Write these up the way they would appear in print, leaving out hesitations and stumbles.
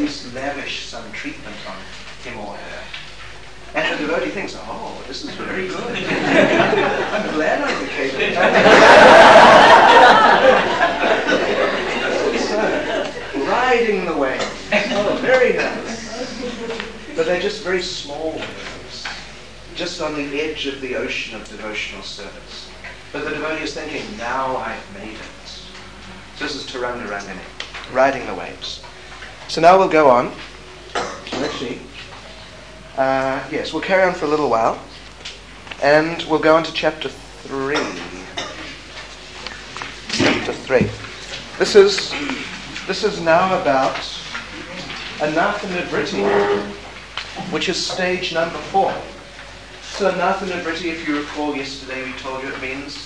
least lavish some treatment on him or her. And the devotee thinks, oh, this is very good. I'm glad I became it. So, riding the waves. Oh, very nice. But they're just very small waves, just on the edge of the ocean of devotional service. But the devotee is thinking, now I've made it. So this is Taranga Rangani, riding the waves. So now we'll go on. Actually, yes, we'll carry on for a little while, and we'll go on to chapter 3. Chapter 3. This is now about Anatha Nivritti, which is stage number 4. So Anatha Nivritti, if you recall yesterday, we told you it means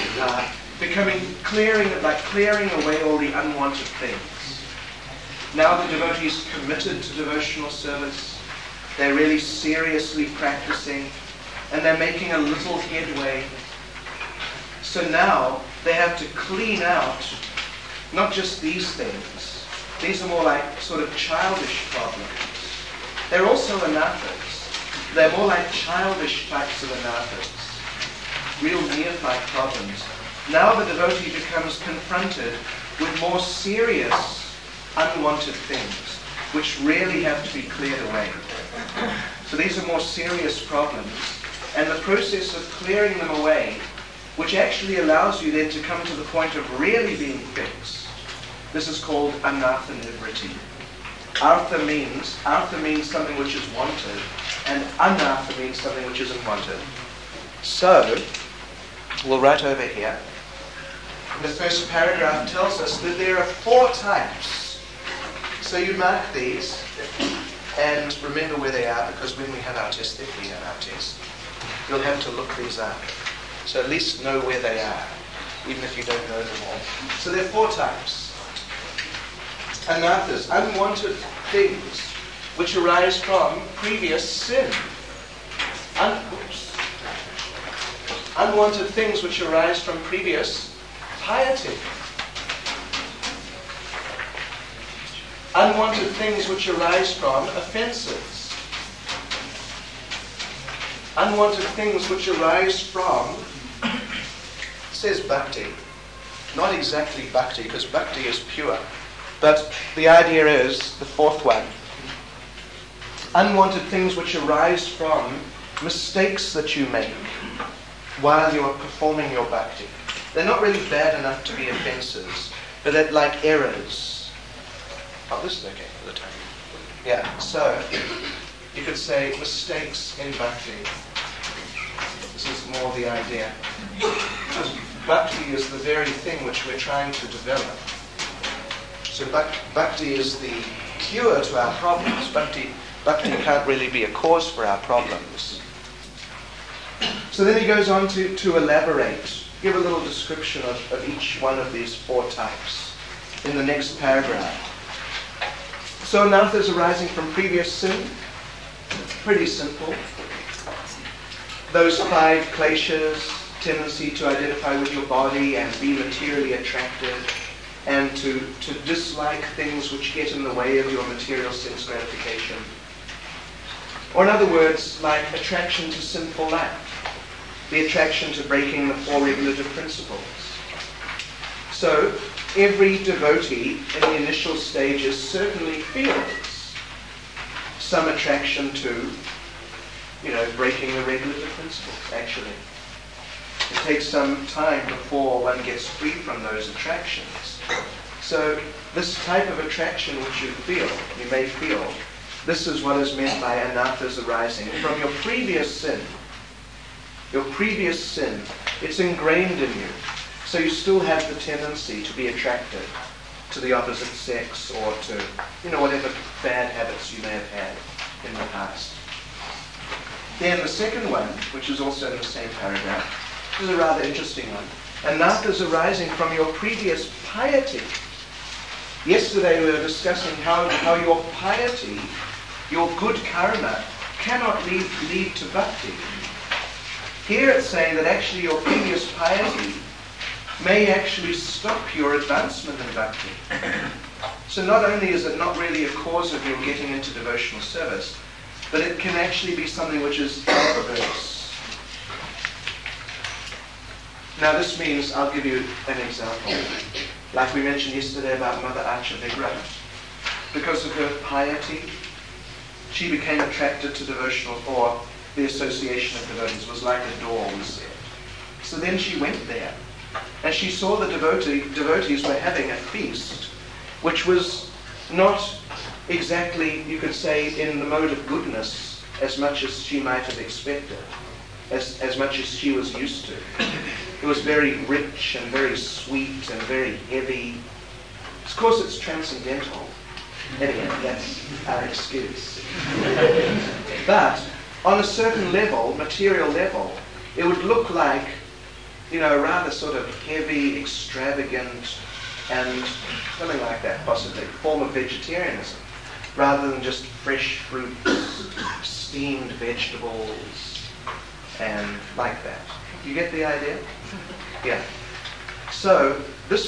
clearing away all the unwanted things. Now the devotee is committed to devotional service. They're really seriously practicing, and they're making a little headway. So now they have to clean out not just these things. These are more like sort of childish problems. They're also anathas. They're more like childish types of anathas, real neophyte problems. Now the devotee becomes confronted with more serious, unwanted things, which really have to be cleared away. So these are more serious problems, and the process of clearing them away, which actually allows you then to come to the point of really being fixed, this is called Anatha Nivritti. Artha means something which is wanted, and anartha means something which isn't wanted. So, we'll write over here. The first paragraph tells us that there are 4 types. So you mark these, and remember where they are, because when we have our test, if we have our test, you'll have to look these up. So at least know where they are, even if you don't know them all. So there are 4 types. Anathas, unwanted things which arise from previous sin. Unwanted things which arise from previous piety. Unwanted things which arise from offenses. Unwanted things which arise from, it says bhakti. Not exactly bhakti, because bhakti is pure. But the idea is the 4th one. Unwanted things which arise from mistakes that you make while you are performing your bhakti. They're not really bad enough to be offenses, but they're like errors. Oh, this is okay for the time. Yeah, so you could say mistakes in bhakti. This is more the idea. Because bhakti is the very thing which we're trying to develop. So bhakti is the cure to our problems. Bhakti can't really be a cause for our problems. So then he goes on to elaborate, give a little description of each one of these 4 types in the next paragraph. So anathas arising from previous sin, pretty simple. Those 5 kleshas, tendency to identify with your body and be materially attracted, and to dislike things which get in the way of your material sense gratification. Or in other words, like attraction to sinful life, the attraction to breaking the 4 regulative principles. So, every devotee in the initial stages certainly feels some attraction to, breaking the regulative principles, actually. It takes some time before one gets free from those attractions. So this type of attraction which you may feel, this is what is meant by anathas arising from your previous sin. Your previous sin, it's ingrained in you. So you still have the tendency to be attracted to the opposite sex or to, whatever bad habits you may have had in the past. Then the second one, which is also in the same paragraph, this is a rather interesting one. Anathas arising from your previous piety. Yesterday we were discussing how your piety, your good karma, cannot lead to bhakti. Here it's saying that actually your previous piety may actually stop your advancement in bhakti. So not only is it not really a cause of your getting into devotional service, but it can actually be something which is adverse. Now this means, I'll give you an example. Like we mentioned yesterday about Mother Archavigra. Because of her piety, she became attracted to devotional, or the association of devotees was like a door, we said. So then she went there, and she saw the devotees were having a feast, which was not exactly, you could say, in the mode of goodness, as much as she might have expected, as much as she was used to. It was very rich and very sweet and very heavy. Of course, it's transcendental. Anyway, that's our excuse. But on a certain level, material level, it would look like, rather sort of heavy, extravagant, and something like that, possibly, form of vegetarianism, rather than just fresh fruits, steamed vegetables, and like that. You get the idea? Yeah. So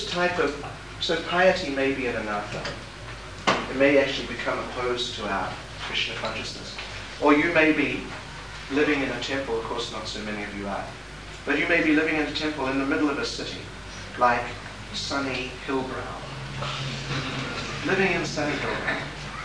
piety may be an anartha. It may actually become opposed to our Krishna consciousness. Or you may be living in a temple, of course not so many of you are, but you may be living in a temple in the middle of a city, like sunny Hillbrow. Living in sunny Hillbrow.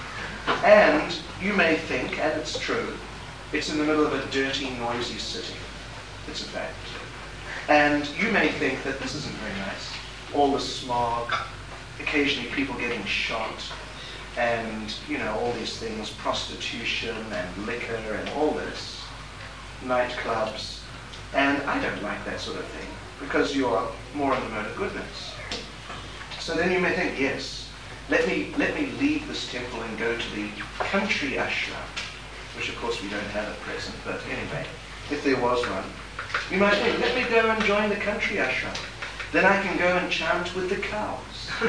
And you may think, and it's true, it's in the middle of a dirty, noisy city. It's a fact. And you may think that this isn't very nice. All the smog, occasionally people getting shot, and, all these things, prostitution and liquor and all this, nightclubs. And I don't like that sort of thing, because you're more in the mode of goodness. So then you may think, yes, let me leave this temple and go to the country ashram, which of course we don't have at present, but anyway, if there was one, you might think, let me go and join the country ashram. Then I can go and chant with the cows.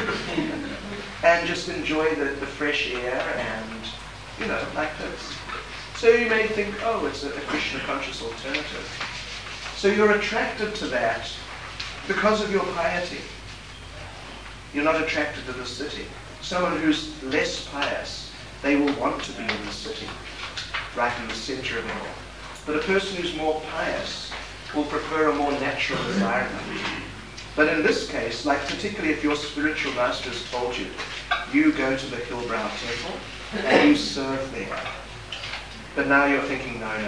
And just enjoy the fresh air and, like this. So you may think, oh, it's a Krishna conscious alternative. So you're attracted to that because of your piety. You're not attracted to the city. Someone who's less pious, they will want to be in the city, right in the center of it all. But a person who's more pious will prefer a more natural environment. But in this case, like particularly if your spiritual master has told you, you go to the Hillbrow temple and you serve there. But now you're thinking, no,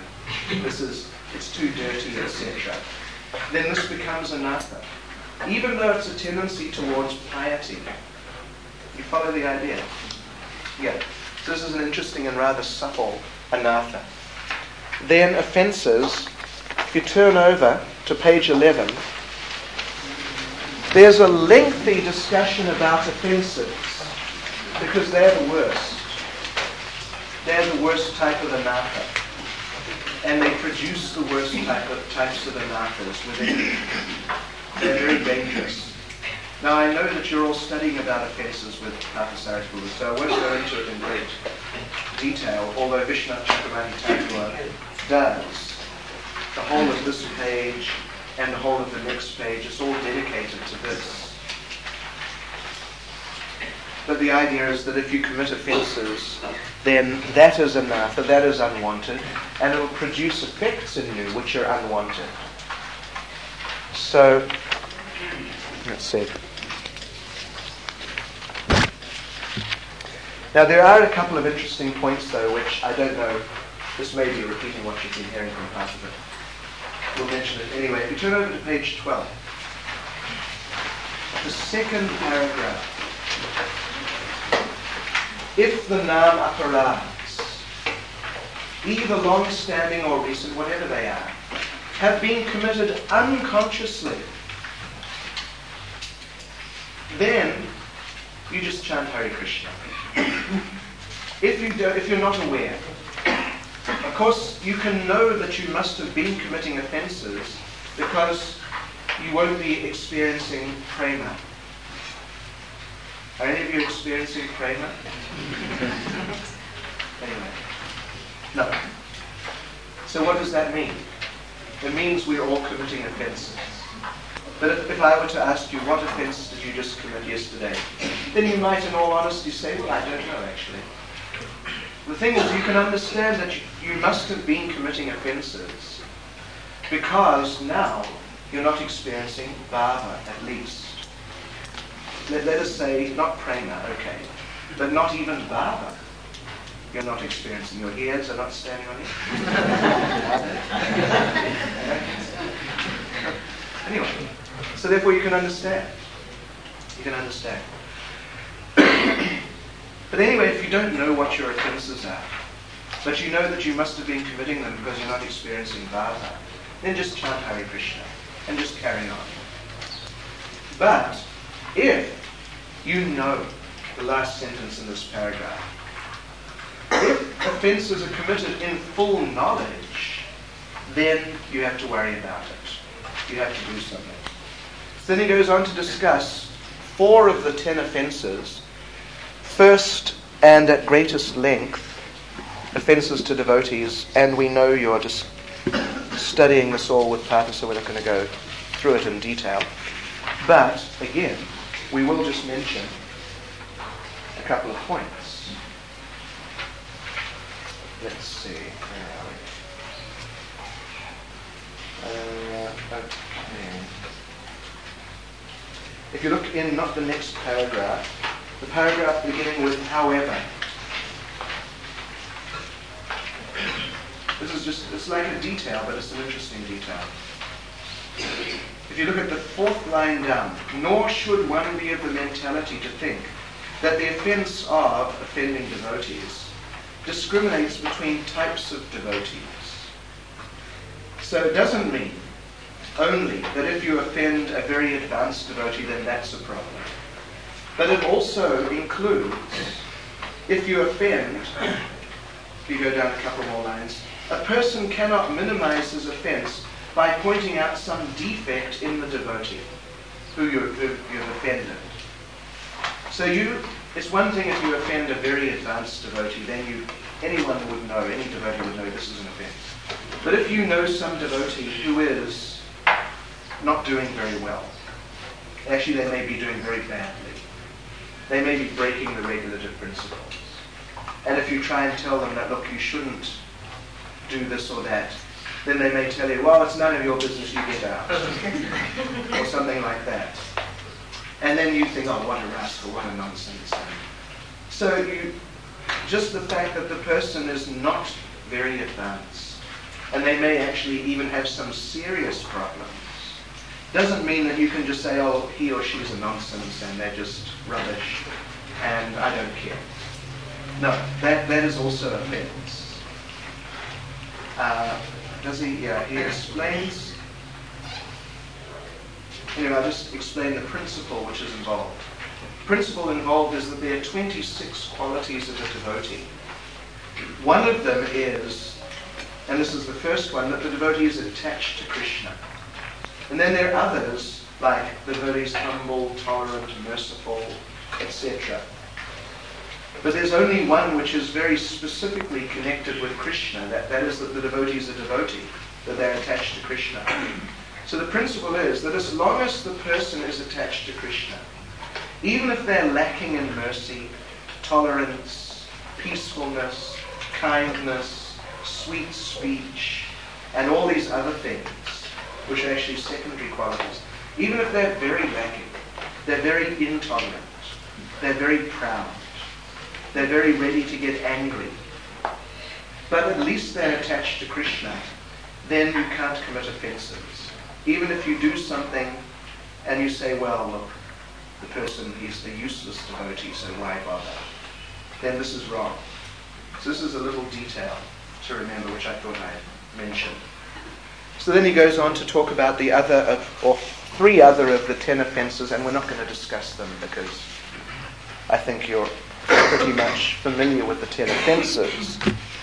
it's too dirty, etc. Then this becomes anartha. Even though it's a tendency towards piety. You follow the idea? Yeah. So this is an interesting and rather subtle anartha. Then offences, if you turn over to page 11, there's a lengthy discussion about offences, because they're the worst. They're the worst type of anartha. And they produce the worst types of anarthas within you. They're very dangerous. Now I know that you're all studying about offences with Partha Buddha, so I won't go into it in great detail, although Vishwanath Chakravarti Thakur does. The whole of this page and the whole of the next page is all dedicated to this. But the idea is that if you commit offences, then that is anartha, that is unwanted, and it will produce effects in you which are unwanted. So, let's see. Now there are a couple of interesting points though, which I don't know, this may be repeating what you've been hearing from part of it. We'll mention it anyway. If you turn over to page 12, the second paragraph. If the nam aparads, either long-standing or recent, whatever they are, have been committed unconsciously, then you just chant Hare Krishna. If you're not aware, of course you can know that you must have been committing offences because you won't be experiencing prema. Are any of you experiencing prema? Anyway. No. So what does that mean? It means we're all committing offences. But if I were to ask you, what offence did you just commit yesterday? then you might in all honesty say, well, I don't know actually. The thing is, you can understand that you must have been committing offenses because now you're not experiencing bhava, at least. Let us say, not prema, okay, but not even bhava. You're not experiencing. Your ears are not standing on you. Anyway, so therefore you can understand. You can understand. But anyway, if you don't know what your offenses are, but you know that you must have been committing them because you're not experiencing bhava, then just chant Hare Krishna and just carry on. But if you know the last sentence in this paragraph, if offenses are committed in full knowledge, then you have to worry about it. You have to do something. Then he goes on to discuss 4 of the 10 offenses. First, and at greatest length, offenses to devotees, and we know you're just studying this all with Pata, so we're not going to go through it in detail. But, again, we will just mention a couple of points. Let's see, where are we? Okay. If you look in, not the next paragraph, the paragraph beginning with however. This is just, it's like a detail, but it's an interesting detail. If you look at the 4th line down, nor should one be of the mentality to think that the offense of offending devotees discriminates between types of devotees. So it doesn't mean only that if you offend a very advanced devotee, then that's a problem. But it also includes, if you offend, if you go down a couple more lines, a person cannot minimize his offense by pointing out some defect in the devotee who you've offended. So it's one thing if you offend a very advanced devotee, then anyone would know, any devotee would know this is an offense. But if you know some devotee who is not doing very well, actually they may be doing very badly, they may be breaking the regulative principles. And if you try and tell them that, look, you shouldn't do this or that, then they may tell you, well, it's none of your business, you get out. Or something like that. And then you think, oh, what a rascal, what a nonsense. So just the fact that the person is not very advanced, and they may actually even have some serious problems, doesn't mean that you can just say, oh, he or she's a nonsense and they're just rubbish and I don't care. No, that is also offense. He explains. Anyway, I'll just explain the principle which is involved. The principle involved is that there are 26 qualities of a devotee. One of them is, and this is the first one, that the devotee is attached to Krishna. And then there are others, like the devotee is humble, tolerant, merciful, etc. But there's only one which is very specifically connected with Krishna. That is that the devotee is a devotee, that they're attached to Krishna. So the principle is that as long as the person is attached to Krishna, even if they're lacking in mercy, tolerance, peacefulness, kindness, sweet speech, and all these other things, which are actually secondary qualities, even if they're very lacking, they're very intolerant, they're very proud, they're very ready to get angry, but at least they're attached to Krishna, then you can't commit offenses. Even if you do something and you say, well, look, the person is a useless devotee, so why bother? Then this is wrong. So this is a little detail to remember, which I thought I'd mention. So then he goes on to talk about the other, or 3 other of the 10 offenses, and we're not going to discuss them because I think you're pretty much familiar with the 10 offenses.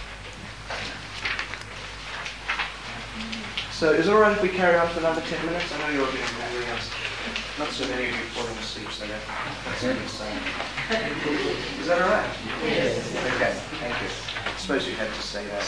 So is it all right if we carry on for another 10 minutes? I know you're doing very else. Not so many of you falling asleep, so that's a good sign. Is that all right? Yes. Okay, thank you. I suppose you had to say that.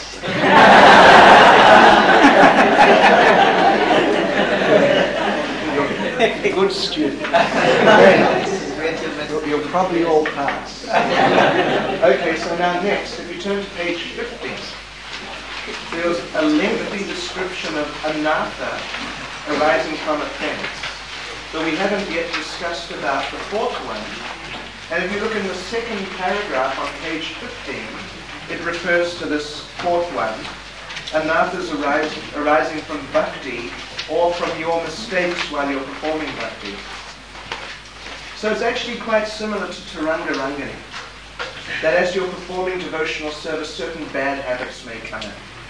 You're a good student. Very nice. You're probably all pass. Okay, so now next, if you turn to page 50, there's a lengthy description of anatha arising from offense. But we haven't yet discussed about the fourth one. And if you look in the second paragraph on page 15, it refers to this fourth one. Anathas arising from bhakti or from your mistakes while you're performing bhakti. So it's actually quite similar to Taranga Rangani. That as you're performing devotional service, certain bad habits may come in.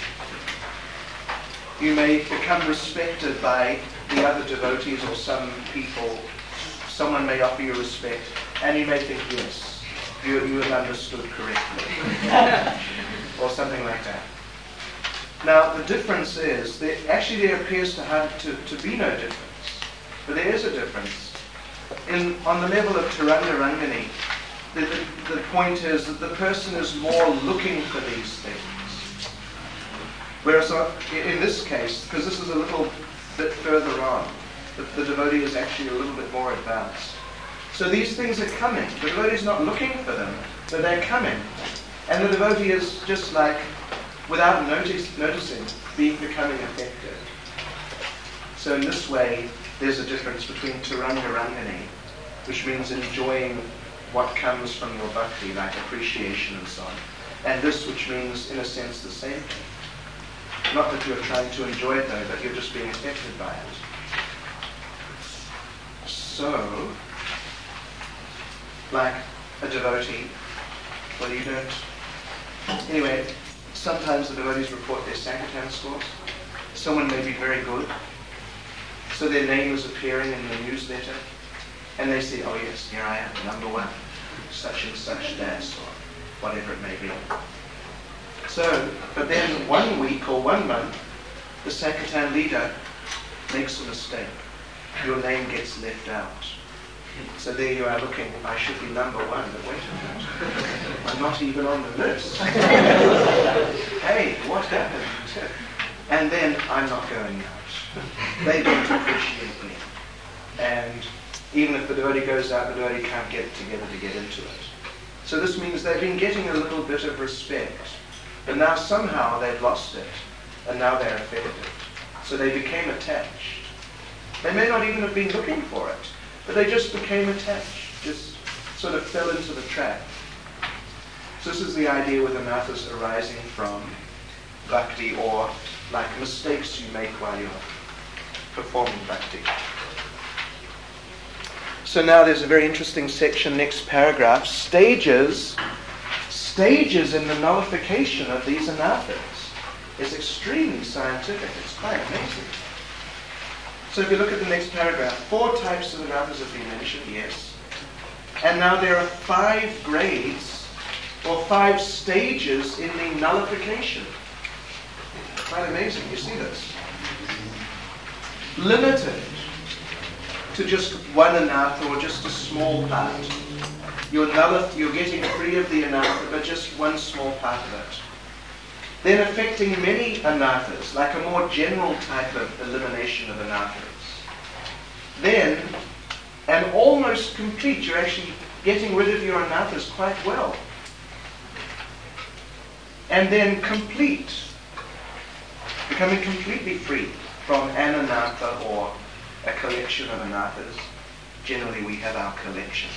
You may become respected by the other devotees or some people. Someone may offer you respect, and you may think, yes, you have understood correctly. Or something like that. Now, the difference is, that actually there appears to be no difference. But there is a difference. On the level of Taranga Rangani, the point is that the person is more looking for these things. Whereas in this case, because this is a little bit further on, the devotee is actually a little bit more advanced. So these things are coming. The devotee is not looking for them, but they're coming. And the devotee is just like, without noticing, becoming affected. So in this way, there's a difference between Taranga Rangani, which means enjoying what comes from your bhakti, like appreciation and so on, and this, which means, in a sense, the same thing. Not that you're trying to enjoy it, though, but you're just being affected by it. So, like a devotee, well, you don't... Anyway, sometimes the devotees report their Sankirtan scores. Someone may be very good, so their name is appearing in the newsletter, and they say, oh yes, here I am, number one, such and such das, or whatever it may be. So, but then 1 week or 1 month, the Sankirtan leader makes a mistake. Your name gets left out. So there you are looking, I should be number one, but wait a minute. I'm not even on the list. Hey, what happened? And then I'm not going out. They don't appreciate me. And even if the devotee goes out, the devotee can't get it together to get into it. So this means they've been getting a little bit of respect. But now somehow they've lost it, and now they're affected. So they became attached. They may not even have been looking for it, but they just became attached, just sort of fell into the trap. So this is the idea with anathas arising from bhakti, or like mistakes you make while you're performing bhakti. So now there's a very interesting section, next paragraph, stages in the nullification of these anathas. It's extremely scientific. It's quite amazing. So if you look at the next paragraph, 4 types of anathas have been mentioned, yes. And now there are 5 grades, or 5 stages in the nullification. Quite amazing. You see this? Limited to just one anatha or just a small part. You're getting free of the anatha, but just one small part of it. Then affecting many anathas, like a more general type of elimination of anathas. Then, and almost complete, you're actually getting rid of your anathas quite well. And then complete, becoming completely free from an anatha or a collection of anathas. Generally we have our collections.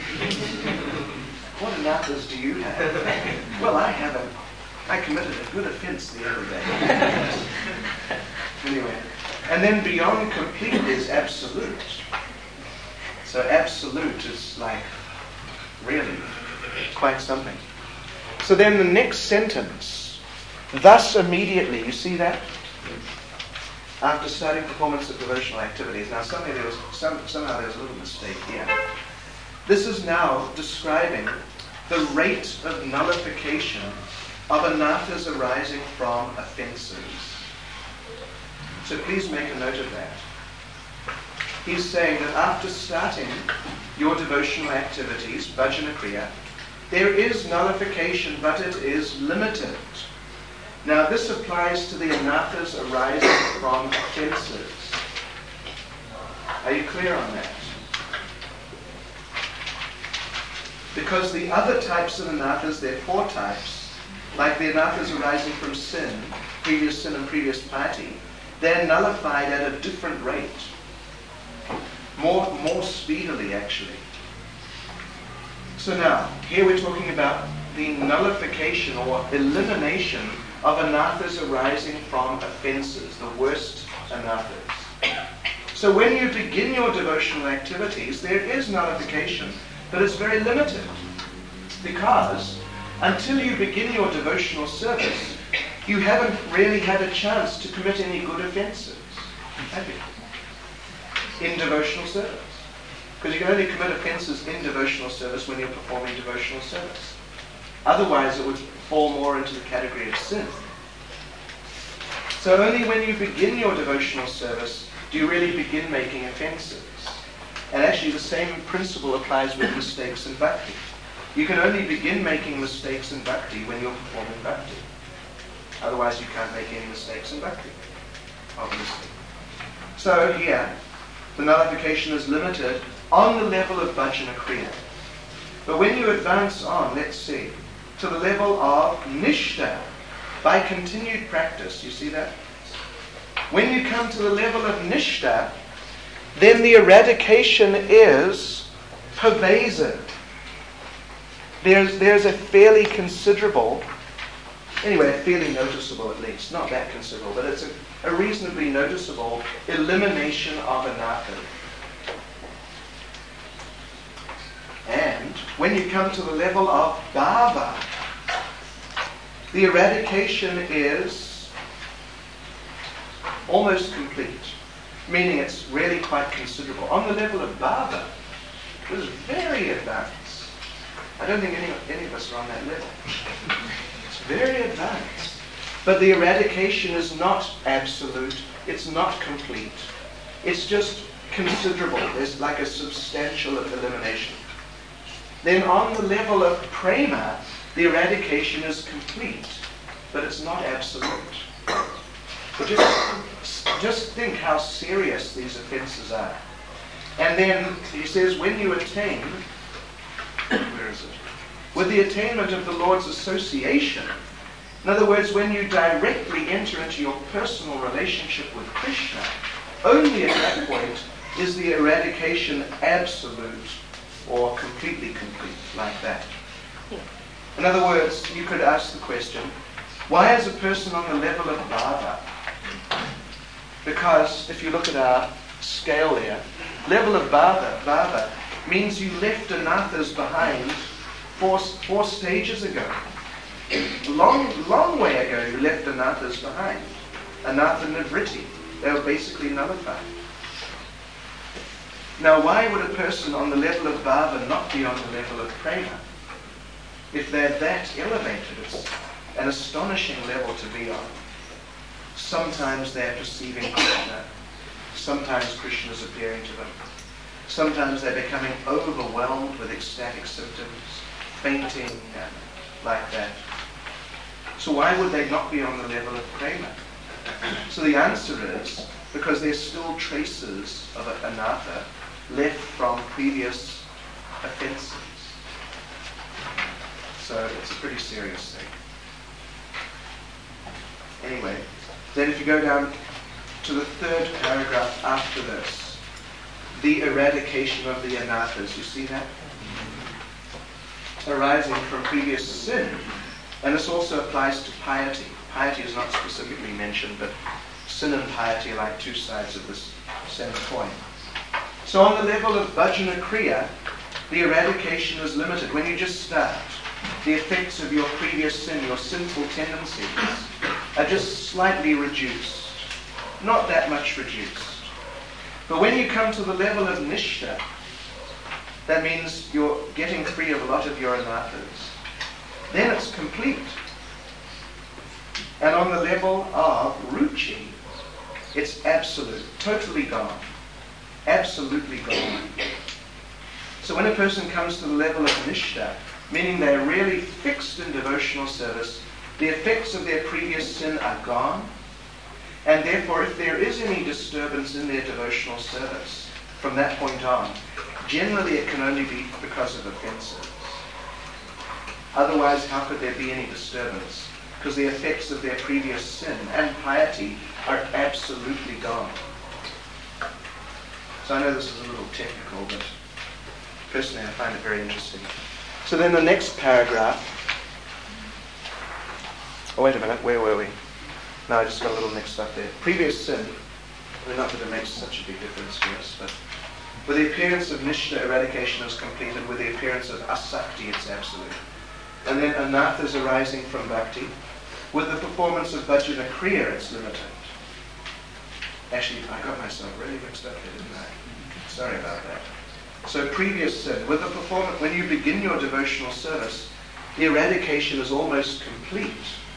What anathas do you have? Well, I committed a good offense the other day. Anyway, and then beyond complete is absolute. So absolute is like really quite something. So then the next sentence, thus immediately, you see that? After starting performance of devotional activities. Now somehow there was a little mistake here. This is now describing the rate of nullification of anathas arising from offenses. So please make a note of that. He's saying that after starting your devotional activities, bhajana kriya, there is nullification, but it is limited. Now this applies to the anathas arising from offenses. Are you clear on that? Because the other types of anathas, there are 4 types, like the anathas arising from sin, previous sin and previous piety, they're nullified at a different rate. More speedily, actually. So now, here we're talking about the nullification or elimination of anathas arising from offenses, the worst anathas. So when you begin your devotional activities, there is nullification, but it's very limited. Because until you begin your devotional service, you haven't really had a chance to commit any good offenses, have you? In devotional service. Because you can only commit offenses in devotional service when you're performing devotional service. Otherwise, it would fall more into the category of sin. So only when you begin your devotional service do you really begin making offenses. And actually, the same principle applies with mistakes in bhakti. You can only begin making mistakes in bhakti when you're performing bhakti. Otherwise, you can't make any mistakes in bhakti, obviously. So here, the nullification is limited on the level of bhajana kriya. But when you advance on, let's see, to the level of nishta, by continued practice, you see that? When you come to the level of nishta, then the eradication is pervasive. There's a fairly considerable, anyway, fairly noticeable at least, not that considerable, but it's a reasonably noticeable elimination of anathas. And when you come to the level of bhava, the eradication is almost complete, meaning it's really quite considerable. On the level of bhava, it is very advanced. I don't think any of us are on that level. It's very advanced. But the eradication is not absolute. It's not complete. It's just considerable. There's like a substantial elimination. Then on the level of prema, the eradication is complete, but it's not absolute. But just think how serious these offenses are. And then he says, when you attain, where is it? With the attainment of the Lord's association, in other words, when you directly enter into your personal relationship with Krishna, only at that point is the eradication absolute or completely complete, like that. In other words, you could ask the question, why is a person on the level of bhava? Because if you look at our scale there, level of bhava means you left anathas behind four stages ago. Long way ago you left anathas behind. Anatha nivritti. They were basically nullified. Now why would a person on the level of bhava not be on the level of prema? If they're that elevated, it's an astonishing level to be on. Sometimes they're perceiving Krishna. Sometimes Krishna is appearing to them. Sometimes they're becoming overwhelmed with ecstatic symptoms, fainting, like that. So why would they not be on the level of prema? So the answer is because there's still traces of anatha left from previous offenses. So it's a pretty serious thing. Anyway, then if you go down to the third paragraph after this, the eradication of the anathas, you see that? Arising from previous sin. And this also applies to piety. Piety is not specifically mentioned, but sin and piety are like two sides of this same coin. So on the level of bhajana kriya, the eradication is limited. When you just start, the effects of your previous sin, your sinful tendencies, are just slightly reduced. Not that much reduced. But when you come to the level of nishta, that means you're getting free of a lot of your anathas. Then it's complete. And on the level of ruchi, it's absolute, totally gone. Absolutely gone. So when a person comes to the level of nishta, meaning they're really fixed in devotional service, the effects of their previous sin are gone, and therefore if there is any disturbance in their devotional service from that point on, generally it can only be because of offenses. Otherwise, how could there be any disturbance? Because the effects of their previous sin and piety are absolutely gone. So I know this is a little technical, but personally I find it very interesting. So then the next paragraph. Oh, wait a minute, where were we? No, I just got a little mixed up there. Previous sin, well, not that it makes such a big difference to us, but with the appearance of Nishta, eradication is completed. With the appearance of Asakti, it's absolute. And then Anathas arising from Bhakti. With the performance of Bhajana Kriya, it's limited. Actually, I got myself really mixed up there, didn't I? Sorry about that. So previous sin, with the performance, when you begin your devotional service, the eradication is almost complete.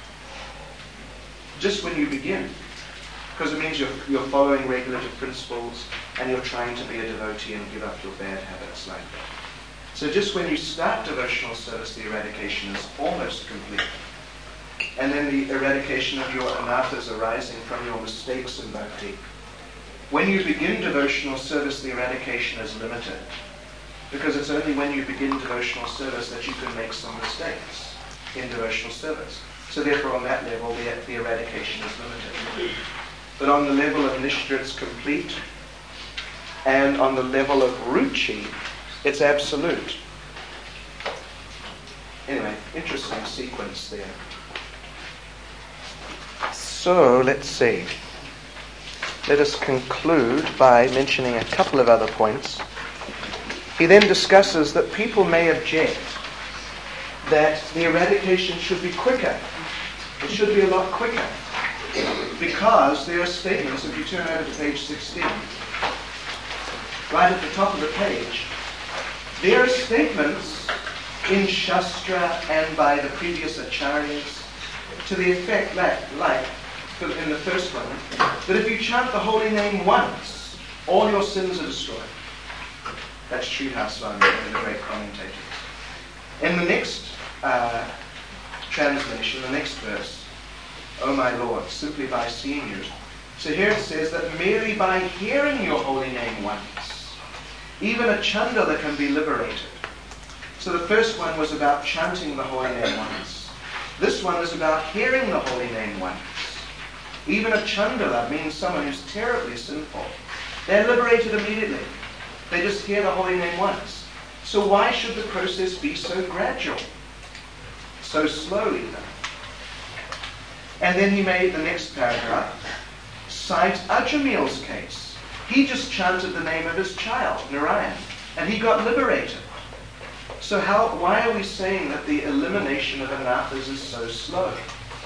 Just when you begin. Because it means you're following regulative principles and you're trying to be a devotee and give up your bad habits like that. So just when you start devotional service, the eradication is almost complete. And then the eradication of your anathas arising from your mistakes in bhakti. When you begin devotional service, the eradication is limited. Because it's only when you begin devotional service that you can make some mistakes in devotional service. So therefore on that level, the eradication is limited. But on the level of Nishta, it's complete. And on the level of Ruchi, it's absolute. Anyway, interesting sequence there. So, let's see. Let us conclude by mentioning a couple of other points. He then discusses that people may object that the eradication should be quicker. It should be a lot quicker. Because there are statements, if you turn over to page 16, right at the top of the page, there are statements in Shastra and by the previous acharyas to the effect like in the first one, that if you chant the holy name once, all your sins are destroyed. That's Sridhar Swami, one of the great commentators. In the next translation, the next verse, O my Lord, simply by seeing you. So here it says that merely by hearing your holy name once, even a chandala can be liberated. So the first one was about chanting the holy name once. This one is about hearing the holy name once. Even a chandala means someone who's terribly sinful. They're liberated immediately. They just hear the holy name once. So why should the process be so gradual? So slow even. And then he made the next paragraph cite Ajamil's case. He just chanted the name of his child, Narayan, and he got liberated. So why are we saying that the elimination of anathas is so slow?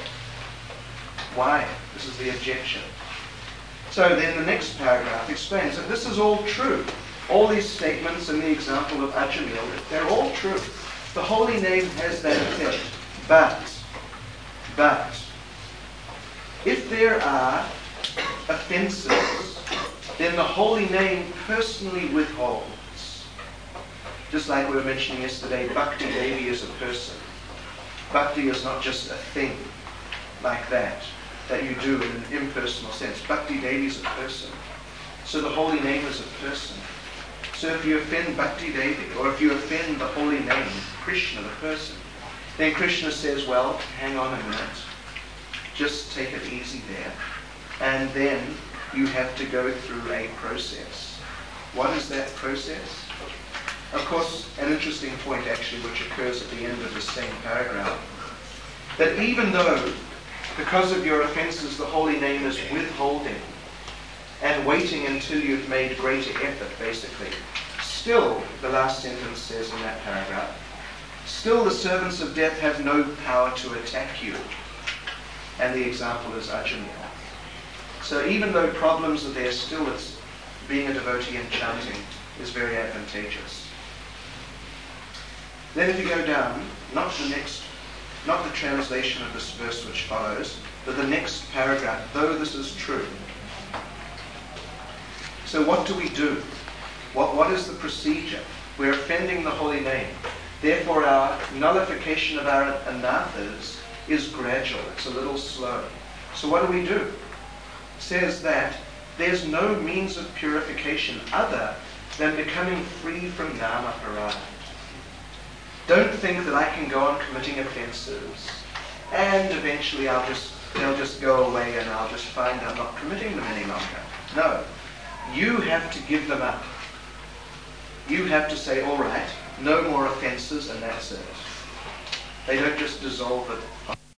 Why? This is the objection. So then the next paragraph explains that this is all true. All these statements and the example of Ajamil, they're all true. The holy name has that effect. But, if there are offenses, then the holy name personally withholds. Just like we were mentioning yesterday, Bhakti Devi is a person. Bhakti is not just a thing like that you do in an impersonal sense. Bhakti Devi is a person. So the holy name is a person. So if you offend Bhakti Devi, or if you offend the holy name, Krishna, the person, then Krishna says, well, hang on a minute. Just take it easy there. And then you have to go through a process. What is that process? Of course, an interesting point actually which occurs at the end of the same paragraph, that even though, because of your offenses, the holy name is withholding and waiting until you've made greater effort, basically, still, the last sentence says in that paragraph, still the servants of death have no power to attack you. And the example is Ajamil. So even though problems are there, still it's being a devotee and chanting is very advantageous. Then if you go down, not the translation of this verse which follows, but the next paragraph, though this is true. So what do we do? What is the procedure? We're offending the holy name. Therefore our nullification of our anathas is gradual. It's a little slow. So what do? It says that there's no means of purification other than becoming free from nama parada. Don't think that I can go on committing offences and eventually they'll just go away and I'll just find I'm not committing them any longer. No. You have to give them up. You have to say, all right, no more offences, and that's it. They don't just dissolve it.